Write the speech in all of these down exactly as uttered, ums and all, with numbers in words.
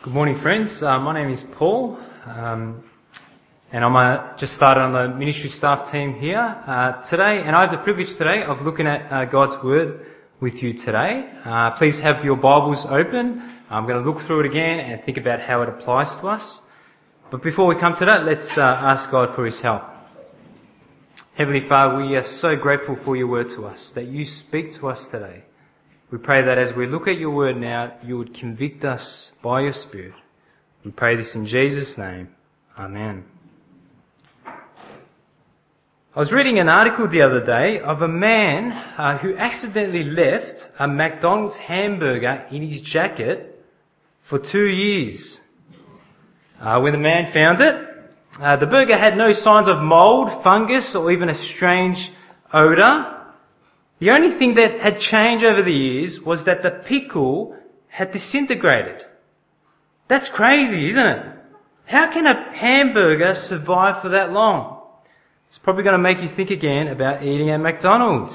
Good morning, friends. Uh, my name is Paul, um, and I'm uh, just started on the ministry staff team here uh, today, and I have the privilege today of looking at uh, God's Word with you today. Uh, please have your Bibles open. I'm going to look through it again and think about how it applies to us. But before we come to that, let's uh, ask God for His help. Heavenly Father, we are so grateful for your Word to us, that you speak to us today. We pray that as we look at your word now, you would convict us by your Spirit. We pray this in Jesus' name. Amen. I was reading an article the other day of a man uh, who accidentally left a McDonald's hamburger in his jacket for two years. Uh, when the man found it, uh, the burger had no signs of mould, fungus, or even a strange odour. The only thing that had changed over the years was that the pickle had disintegrated. That's crazy, isn't it? How can a hamburger survive for that long? It's probably going to make you think again about eating at McDonald's.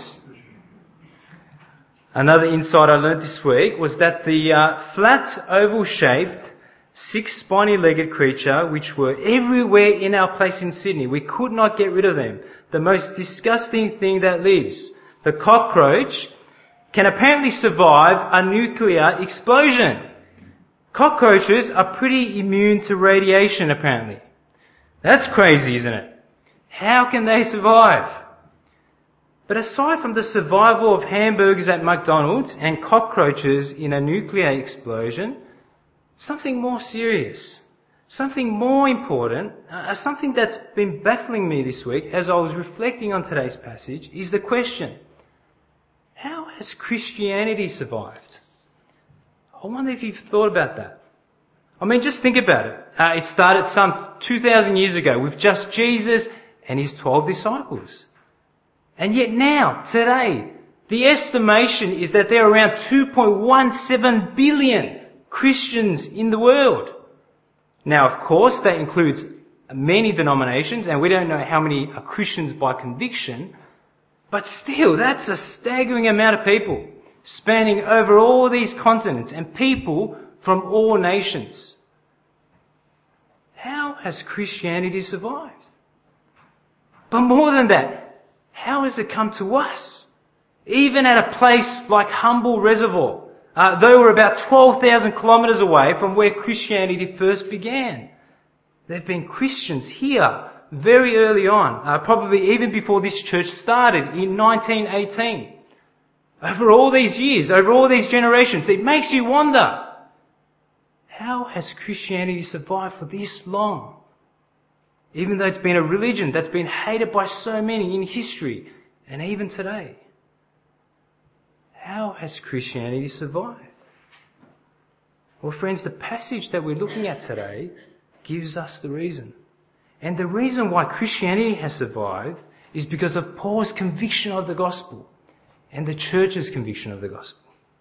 Another insight I learned this week was that the uh, flat, oval-shaped, six spiny-legged creature, which were everywhere in our place in Sydney, we could not get rid of them. The most disgusting thing that lives, the cockroach, can apparently survive a nuclear explosion. Cockroaches are pretty immune to radiation, apparently. That's crazy, isn't it? How can they survive? But aside from the survival of hamburgers at McDonald's and cockroaches in a nuclear explosion, something more serious, something more important, uh, something that's been baffling me this week as I was reflecting on today's passage is the question: how has Christianity survived? I wonder if you've thought about that. I mean, just think about it. Uh, it started some two thousand years ago with just Jesus and his twelve disciples. And yet now, today, the estimation is that there are around two point one seven billion Christians in the world. Now, of course, that includes many denominations, and we don't know how many are Christians by conviction. But still, that's a staggering amount of people spanning over all these continents and people from all nations. How has Christianity survived? But more than that, how has it come to us? Even at a place like Humble Reservoir, uh, though we're about twelve thousand kilometres away from where Christianity first began. There have been Christians here very early on, uh, probably even before this church started in nineteen eighteen. Over all these years, over all these generations, it makes you wonder, how has Christianity survived for this long? Even though it's been a religion that's been hated by so many in history and even today. How has Christianity survived? Well, friends, the passage that we're looking at today gives us the reason. And the reason why Christianity has survived is because of Paul's conviction of the gospel and the church's conviction of the gospel.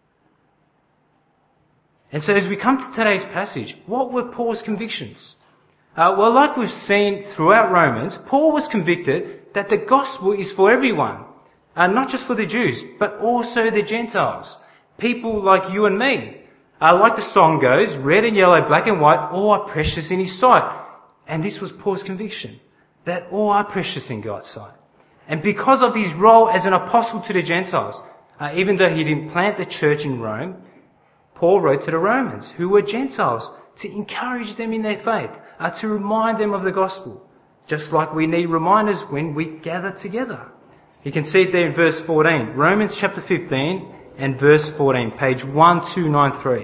And so as we come to today's passage, what were Paul's convictions? Uh, well, like we've seen throughout Romans, Paul was convicted that the gospel is for everyone, uh, not just for the Jews, but also the Gentiles, people like you and me. Uh, like the song goes, red and yellow, black and white, all are precious in his sight. And this was Paul's conviction, that all are precious in God's sight. And because of his role as an apostle to the Gentiles, uh, even though he didn't plant the church in Rome, Paul wrote to the Romans, who were Gentiles, to encourage them in their faith, uh, to remind them of the gospel, just like we need reminders when we gather together. You can see it there in verse fourteen, Romans chapter fifteen and verse fourteen, page one two nine three.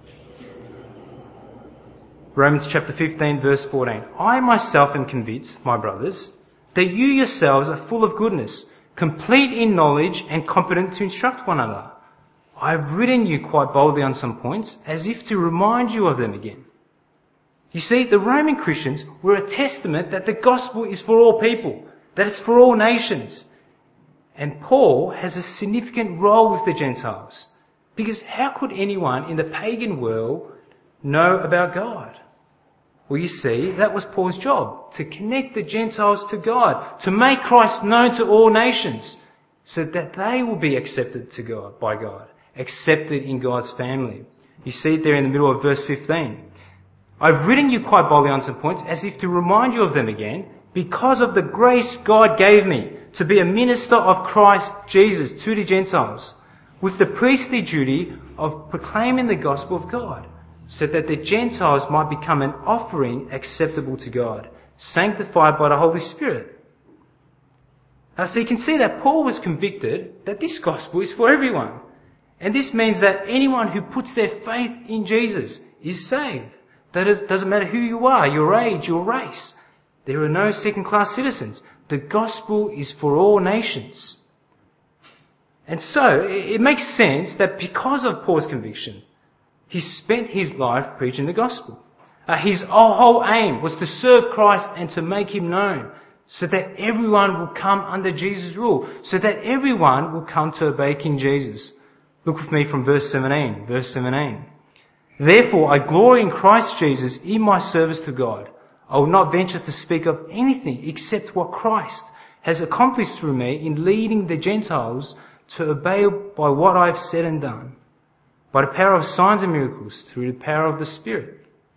Romans chapter fifteen, verse fourteen. I myself am convinced, my brothers, that you yourselves are full of goodness, complete in knowledge and competent to instruct one another. I have written you quite boldly on some points, as if to remind you of them again. You see, the Roman Christians were a testament that the gospel is for all people, that it's for all nations. And Paul has a significant role with the Gentiles, because how could anyone in the pagan world know about God? Well, you see, that was Paul's job, to connect the Gentiles to God, to make Christ known to all nations, so that they will be accepted to God by God, accepted in God's family. You see it there in the middle of verse fifteen. I've written you quite boldly on some points as if to remind you of them again, because of the grace God gave me to be a minister of Christ Jesus to the Gentiles, with the priestly duty of proclaiming the gospel of God, so that the Gentiles might become an offering acceptable to God, sanctified by the Holy Spirit. Now, so you can see that Paul was convicted that this gospel is for everyone. And this means that anyone who puts their faith in Jesus is saved. That it doesn't matter who you are, your age, your race. There are no second-class citizens. The gospel is for all nations. And so, it makes sense that because of Paul's conviction, he spent his life preaching the gospel. Uh, his whole aim was to serve Christ and to make him known, so that everyone will come under Jesus' rule, so that everyone will come to obey King Jesus. Look with me from verse seventeen. Verse seventeen. Therefore, I glory in Christ Jesus in my service to God. I will not venture to speak of anything except what Christ has accomplished through me in leading the Gentiles to obey by what I have said and done, by the power of signs and miracles, through the power of the Spirit.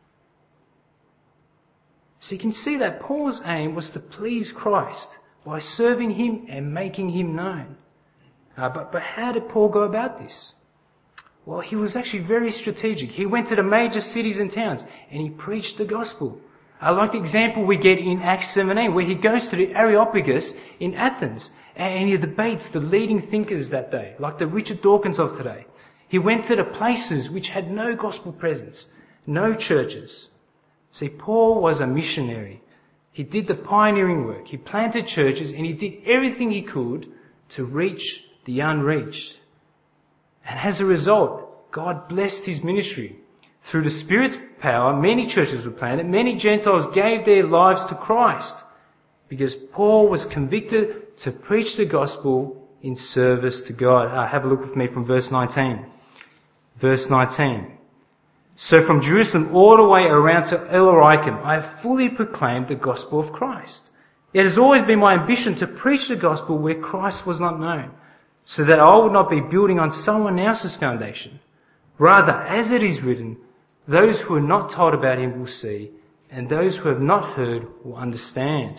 So you can see that Paul's aim was to please Christ by serving him and making him known. Uh, but, but how did Paul go about this? Well, he was actually very strategic. He went to the major cities and towns and he preached the gospel. I like the example we get in Acts seventeen, where he goes to the Areopagus in Athens and he debates the leading thinkers that day, like the Richard Dawkins of today. He went to the places which had no gospel presence, no churches. See, Paul was a missionary. He did the pioneering work. He planted churches and he did everything he could to reach the unreached. And as a result, God blessed his ministry. Through the Spirit's power, many churches were planted. Many Gentiles gave their lives to Christ because Paul was convicted to preach the gospel in service to God. Uh, have a look with me from verse nineteen. Verse nineteen. So from Jerusalem all the way around to Illyricum, I have fully proclaimed the gospel of Christ. It has always been my ambition to preach the gospel where Christ was not known, so that I would not be building on someone else's foundation. Rather, as it is written, those who are not told about him will see, and those who have not heard will understand.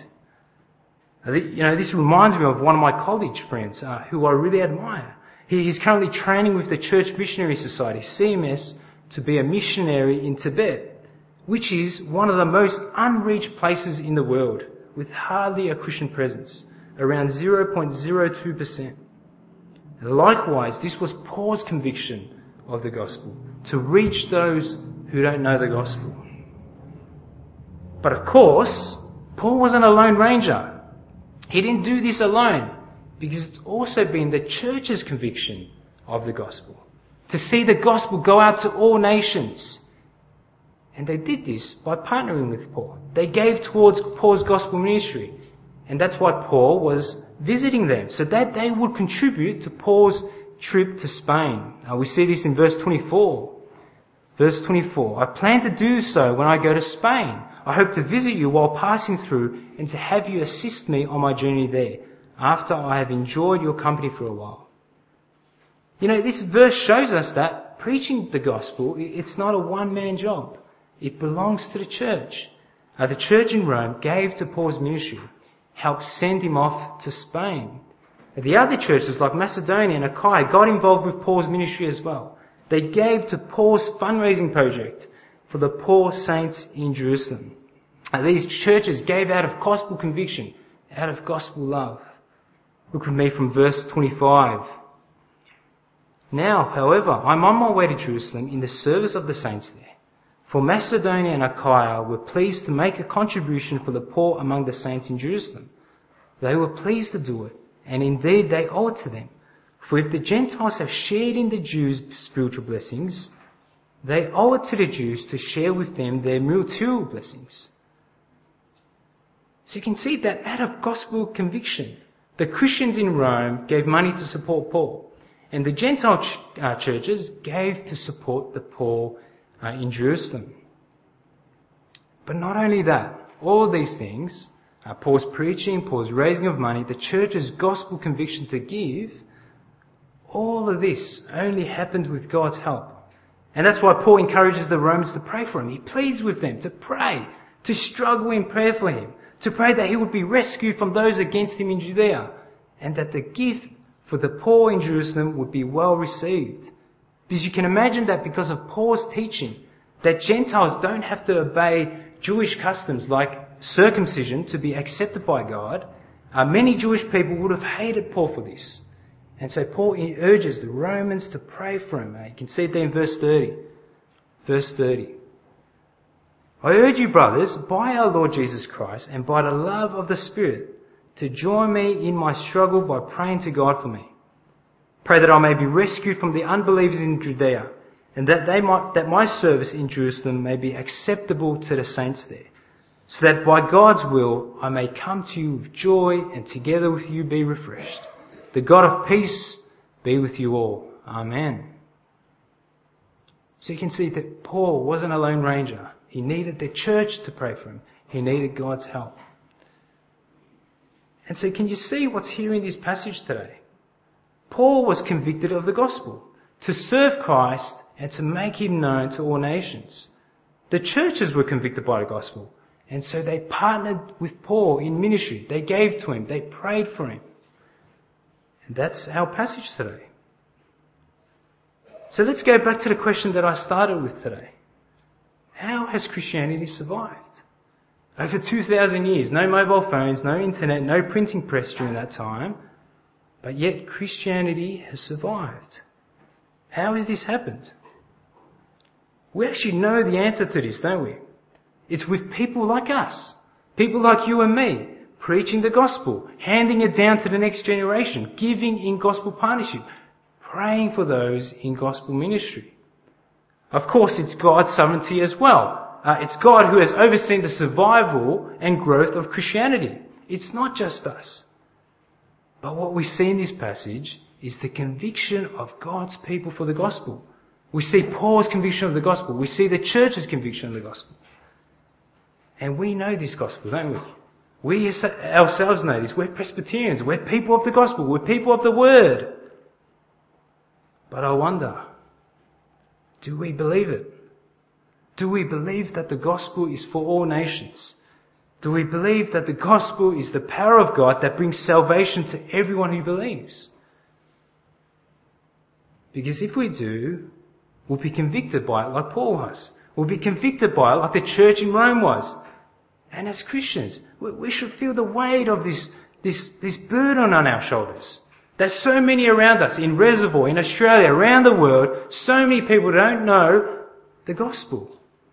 You know, this reminds me of one of my college friends uh, who I really admire. He is currently training with the Church Missionary Society, C M S, to be a missionary in Tibet, which is one of the most unreached places in the world, with hardly a Christian presence, around zero point zero two percent. Likewise, this was Paul's conviction of the gospel, to reach those who don't know the gospel. But of course, Paul wasn't a lone ranger. He didn't do this alone, because it's also been the church's conviction of the gospel, to see the gospel go out to all nations. And they did this by partnering with Paul. They gave towards Paul's gospel ministry. And that's why Paul was visiting them, so that they would contribute to Paul's trip to Spain. Uh, we see this in verse twenty-four. Verse twenty-four. I plan to do so when I go to Spain. I hope to visit you while passing through and to have you assist me on my journey there, after I have enjoyed your company for a while. You know, this verse shows us that preaching the gospel, it's not a one-man job. It belongs to the church. Uh, the church in Rome gave to Paul's ministry, helped send him off to Spain. The other churches like Macedonia and Achaia got involved with Paul's ministry as well. They gave to Paul's fundraising project for the poor saints in Jerusalem. And these churches gave out of gospel conviction, out of gospel love. Look with me from verse twenty-five. Now, however, I'm on my way to Jerusalem in the service of the saints there. For Macedonia and Achaia were pleased to make a contribution for the poor among the saints in Jerusalem. They were pleased to do it, and indeed they owe it to them. For if the Gentiles have shared in the Jews' spiritual blessings, they owe it to the Jews to share with them their material blessings. So you can see that out of gospel conviction, the Christians in Rome gave money to support Paul, and the Gentile ch- uh, churches gave to support the poor uh, in Jerusalem. But not only that, all these things, uh, Paul's preaching, Paul's raising of money, the church's gospel conviction to give, all of this only happened with God's help. And that's why Paul encourages the Romans to pray for him. He pleads with them to pray, to struggle in prayer for him, to pray that he would be rescued from those against him in Judea, and that the gift for the poor in Jerusalem would be well received. Because you can imagine that because of Paul's teaching, that Gentiles don't have to obey Jewish customs like circumcision to be accepted by God, uh, many Jewish people would have hated Paul for this. And so Paul urges the Romans to pray for him. You can see it there in verse thirty. Verse thirty. I urge you, brothers, by our Lord Jesus Christ and by the love of the Spirit, to join me in my struggle by praying to God for me. Pray that I may be rescued from the unbelievers in Judea, and that they might, that my service in Jerusalem may be acceptable to the saints there, so that by God's will I may come to you with joy and together with you be refreshed. The God of peace be with you all. Amen. So you can see that Paul wasn't a lone ranger. He needed the church to pray for him. He needed God's help. And so can you see what's here in this passage today? Paul was convicted of the gospel, to serve Christ and to make him known to all nations. The churches were convicted by the gospel, and so they partnered with Paul in ministry. They gave to him. They prayed for him. And that's our passage today. So let's go back to the question that I started with today. How has Christianity survived? Over two thousand years, no mobile phones, no internet, no printing press during that time, but yet Christianity has survived. How has this happened? We actually know the answer to this, don't we? It's with people like us, people like you and me, preaching the gospel, handing it down to the next generation, giving in gospel partnership, praying for those in gospel ministry. Of course, it's God's sovereignty as well. Uh, it's God who has overseen the survival and growth of Christianity. It's not just us. But what we see in this passage is the conviction of God's people for the gospel. We see Paul's conviction of the gospel. We see the church's conviction of the gospel. And we know this gospel, don't we? We ourselves know this. We're Presbyterians. We're people of the gospel. We're people of the word. But I wonder, do we believe it? Do we believe that the gospel is for all nations? Do we believe that the gospel is the power of God that brings salvation to everyone who believes? Because if we do, we'll be convicted by it like Paul was. We'll be convicted by it like the church in Rome was. And as Christians, we should feel the weight of this, this, this burden on our shoulders. There's so many around us, in Reservoir, in Australia, around the world, so many people don't know the gospel.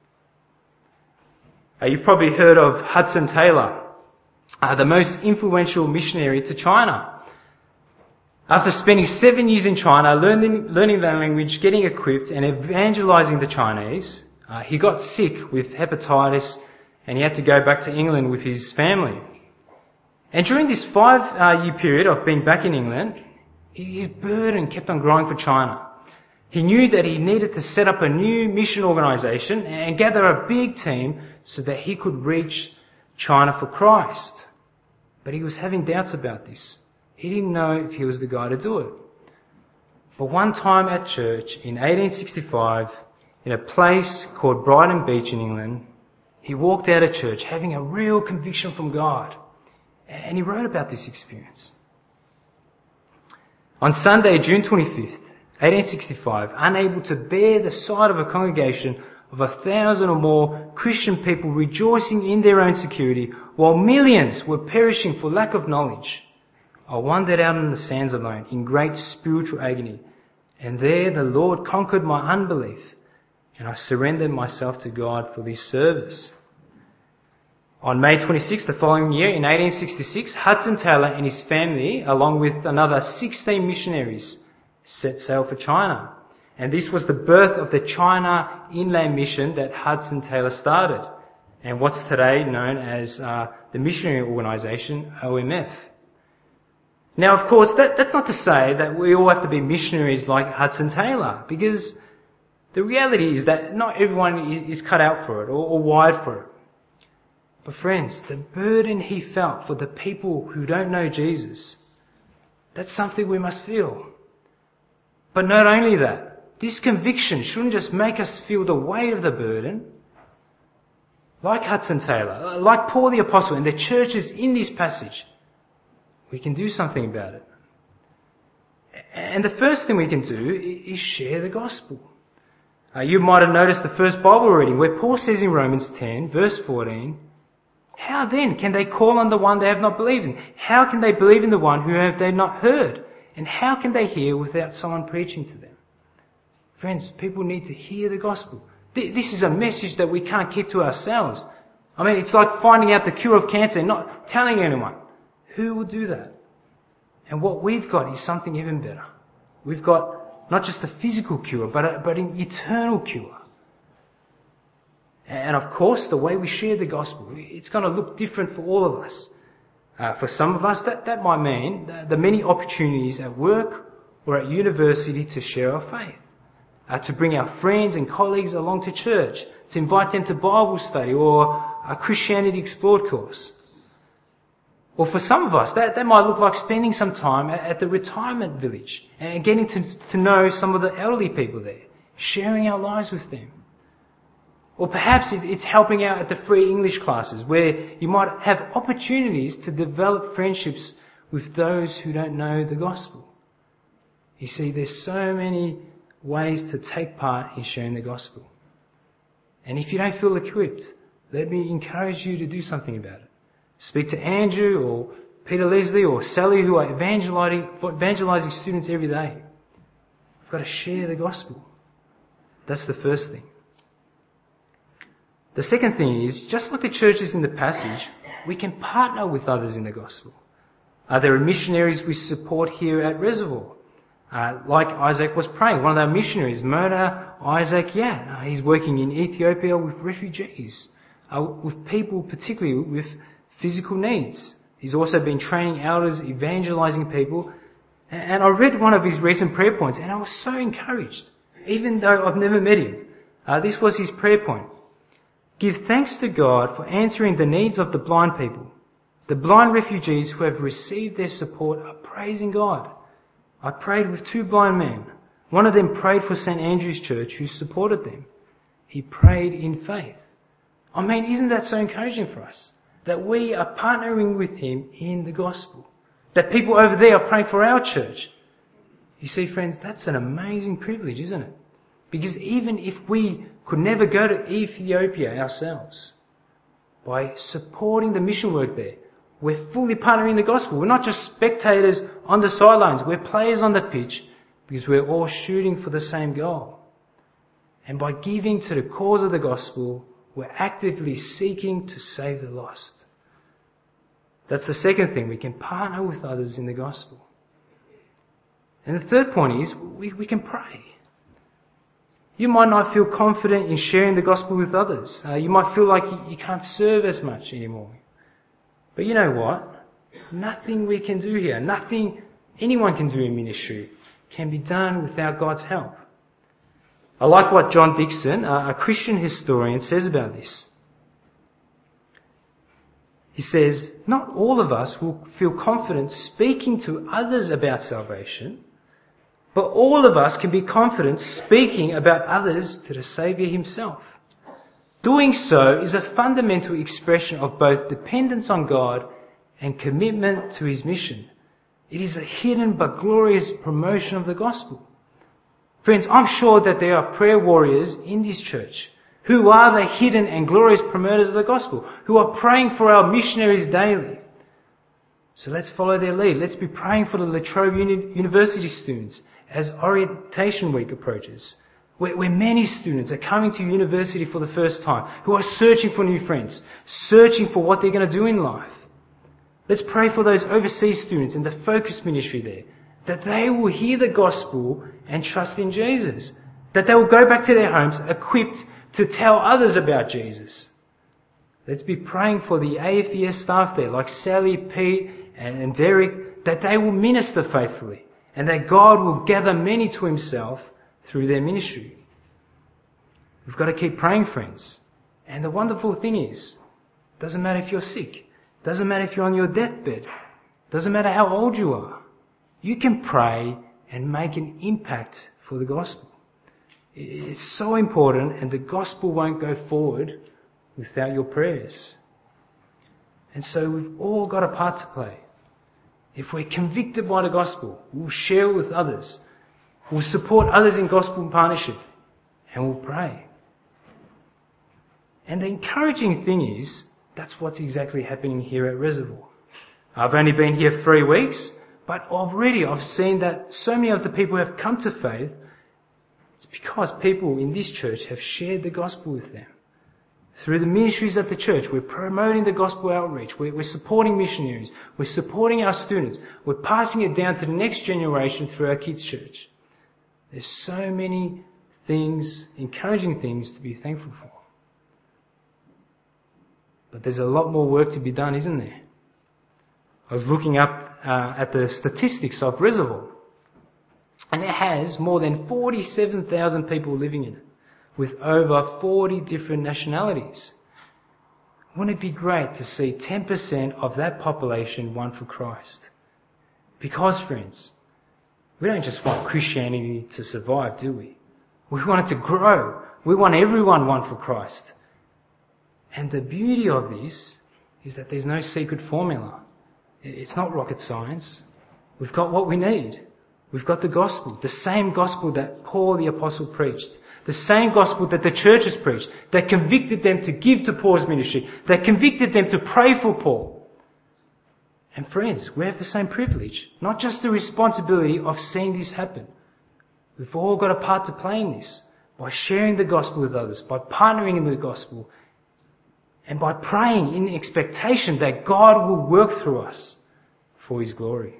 Uh, you've probably heard of Hudson Taylor, uh, the most influential missionary to China. After spending seven years in China, learning, learning the language, getting equipped and evangelizing the Chinese, uh, he got sick with hepatitis and he had to go back to England with his family. And during this five-year period of being back in England, his burden kept on growing for China. He knew that he needed to set up a new mission organisation and gather a big team so that he could reach China for Christ. But he was having doubts about this. He didn't know if he was the guy to do it. But one time at church in eighteen sixty-five, in a place called Brighton Beach in England, he walked out of church having a real conviction from God. And he wrote about this experience. On Sunday, June twenty-fifth, eighteen sixty-five, unable to bear the sight of a congregation of a thousand or more Christian people rejoicing in their own security, while millions were perishing for lack of knowledge, I wandered out on the sands alone in great spiritual agony. And there the Lord conquered my unbelief, and I surrendered myself to God for this service. On May twenty-sixth, the following year, in eighteen sixty-six, Hudson Taylor and his family, along with another sixteen missionaries, set sail for China. And this was the birth of the China Inland Mission that Hudson Taylor started, and what's today known as uh, the Missionary Organisation, O M F. Now, of course, that, that's not to say that we all have to be missionaries like Hudson Taylor, because the reality is that not everyone is, is cut out for it or, or wired for it. But friends, the burden he felt for the people who don't know Jesus, that's something we must feel. But not only that, This conviction shouldn't just make us feel the weight of the burden. Like Hudson Taylor, like Paul the Apostle and the churches in this passage, we can do something about it. And the first thing we can do is share the gospel. Uh, you might have noticed the first Bible reading where Paul says in Romans ten, verse fourteen, how then can they call on the one they have not believed in? How can they believe in the one who have they not heard? And how can they hear without someone preaching to them? Friends, people need to hear the gospel. This is a message that we can't keep to ourselves. I mean, it's like finding out the cure of cancer and not telling anyone. Who will do that? And what we've got is something even better. We've got not just a physical cure, but, a, but an eternal cure. And of course, the way we share the gospel, it's going to look different for all of us. Uh, for some of us, that, that might mean the, the many opportunities at work or at university to share our faith. Uh, to bring our friends and colleagues along to church, to invite them to Bible study or a Christianity Explored course. Or for some of us, that, that might look like spending some time at, at the retirement village and getting to, to know some of the elderly people there, sharing our lives with them. Or perhaps it, it's helping out at the free English classes where you might have opportunities to develop friendships with those who don't know the gospel. You see, there's so many ways to take part in sharing the gospel. And if you don't feel equipped, let me encourage you to do something about it. Speak to Andrew or Peter Leslie or Sally, who are evangelizing, evangelizing students every day. We've got to share the gospel. That's the first thing. The second thing is, just like the churches in the passage, we can partner with others in the gospel. Uh, there are missionaries we support here at Reservoir. Uh, like Isaac was praying, one of our missionaries, Mona Isaac Yan, uh, he's working in Ethiopia with refugees, uh, with people particularly with physical needs. He's also been training elders, evangelizing people. And, and I read one of his recent prayer points and I was so encouraged, even though I've never met him. Uh, this was his prayer point. Give thanks to God for answering the needs of the blind people. The blind refugees who have received their support are praising God. I prayed with two blind men. One of them prayed for Saint Andrew's Church, who supported them. He prayed in faith. I mean, isn't that so encouraging for us? That we are partnering with him in the gospel. That people over there are praying for our church. You see, friends, that's an amazing privilege, isn't it? Because even if we could never go to Ethiopia ourselves, by supporting the mission work there, we're fully partnering the gospel. We're not just spectators on the sidelines. We're players on the pitch because we're all shooting for the same goal. And by giving to the cause of the gospel, we're actively seeking to save the lost. That's the second thing. We can partner with others in the gospel. And the third point is we, we can pray. You might not feel confident in sharing the gospel with others. Uh, you might feel like you, you can't serve as much anymore. But you know what? Nothing we can do here, nothing anyone can do in ministry can be done without God's help. I like what John Dixon, a Christian historian, says about this. He says, not all of us will feel confident speaking to others about salvation, but all of us can be confident speaking about others to the Saviour himself. Doing so is a fundamental expression of both dependence on God and commitment to his mission. It is a hidden but glorious promotion of the gospel. Friends, I'm sure that there are prayer warriors in this church who are the hidden and glorious promoters of the gospel, who are praying for our missionaries daily. So let's follow their lead. Let's be praying for the La Trobe Uni- University students as Orientation Week approaches, where, where many students are coming to university for the first time, who are searching for new friends, searching for what they're going to do in life. Let's pray for those overseas students in the Focus ministry there, that they will hear the gospel and trust in Jesus, that they will go back to their homes equipped to tell others about Jesus. Let's be praying for the A F E S staff there, like Sally, Pete and, and Derek, that they will minister faithfully and that God will gather many to himself through their ministry. We've got to keep praying, friends. And the wonderful thing is, it doesn't matter if you're sick. It doesn't matter if you're on your deathbed. It doesn't matter how old you are. You can pray and make an impact for the gospel. It's so important, and the gospel won't go forward without your prayers. And so we've all got a part to play. If we're convicted by the gospel, we'll share it with others. We'll support others in gospel partnership. And we'll pray. And the encouraging thing is, that's what's exactly happening here at Reservoir. I've only been here three weeks, but already I've seen that so many of the people who have come to faith, it's because people in this church have shared the gospel with them. Through the ministries at the church, we're promoting the gospel outreach. We're, we're supporting missionaries. We're supporting our students. We're passing it down to the next generation through our kids' church. There's so many things, encouraging things to be thankful for. But there's a lot more work to be done, isn't there? I was looking up uh, at the statistics of Reservoir, and it has more than forty-seven thousand people living in it, with over forty different nationalities. Wouldn't it be great to see ten percent of that population won for Christ? Because, friends, we don't just want Christianity to survive, do we? We want it to grow. We want everyone won for Christ. And the beauty of this is that there's no secret formula. It's not rocket science. We've got what we need. We've got the gospel, the same gospel that Paul the Apostle preached, the same gospel that the church has preached, that convicted them to give to Paul's ministry, that convicted them to pray for Paul. And friends, we have the same privilege, not just the responsibility of seeing this happen. We've all got a part to play in this, by sharing the gospel with others, by partnering in the gospel, and by praying in expectation that God will work through us for His glory.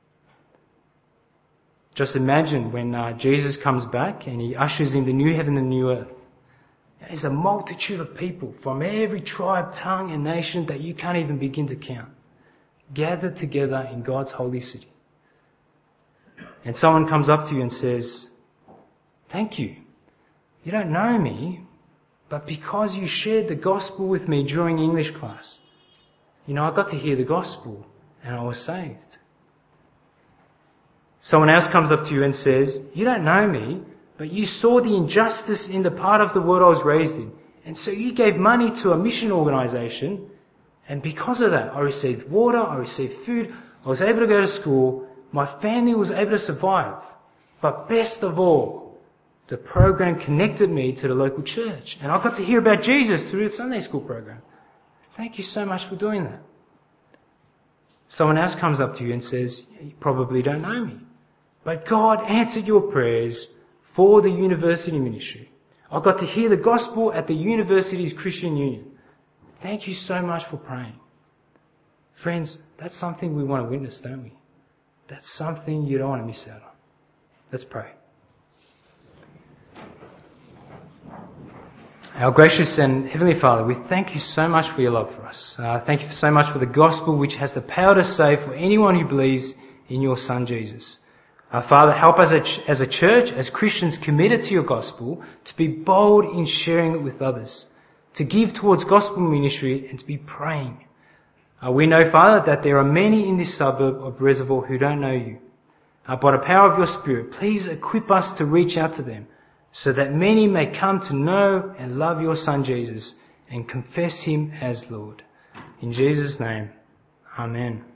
Just imagine when uh, Jesus comes back and He ushers in the new heaven and new earth. There's a multitude of people from every tribe, tongue and nation that you can't even begin to count, gathered together in God's holy city. And someone comes up to you and says, "Thank you. You don't know me, but because you shared the gospel with me during English class, you know, I got to hear the gospel and I was saved." Someone else comes up to you and says, "You don't know me, but you saw the injustice in the part of the world I was raised in, and so you gave money to a mission organisation, and because of that I received water, I received food, I was able to go to school, my family was able to survive. But best of all, the program connected me to the local church, and I got to hear about Jesus through the Sunday school program. Thank you so much for doing that." Someone else comes up to you and says, "You probably don't know me, but God answered your prayers for the university ministry. I got to hear the gospel at the university's Christian Union. Thank you so much for praying." Friends, that's something we want to witness, don't we? That's something you don't want to miss out on. Let's pray. Our gracious and Heavenly Father, we thank you so much for your love for us. Uh, thank you so much for the gospel which has the power to save for anyone who believes in your Son Jesus. Uh, Father, help us as a church, as Christians committed to your gospel, to be bold in sharing it with others, to give towards gospel ministry and to be praying. Uh, we know, Father, that there are many in this suburb of Reservoir who don't know you. Uh, by the power of your Spirit, please equip us to reach out to them, so that many may come to know and love your Son Jesus and confess him as Lord. In Jesus' name, Amen.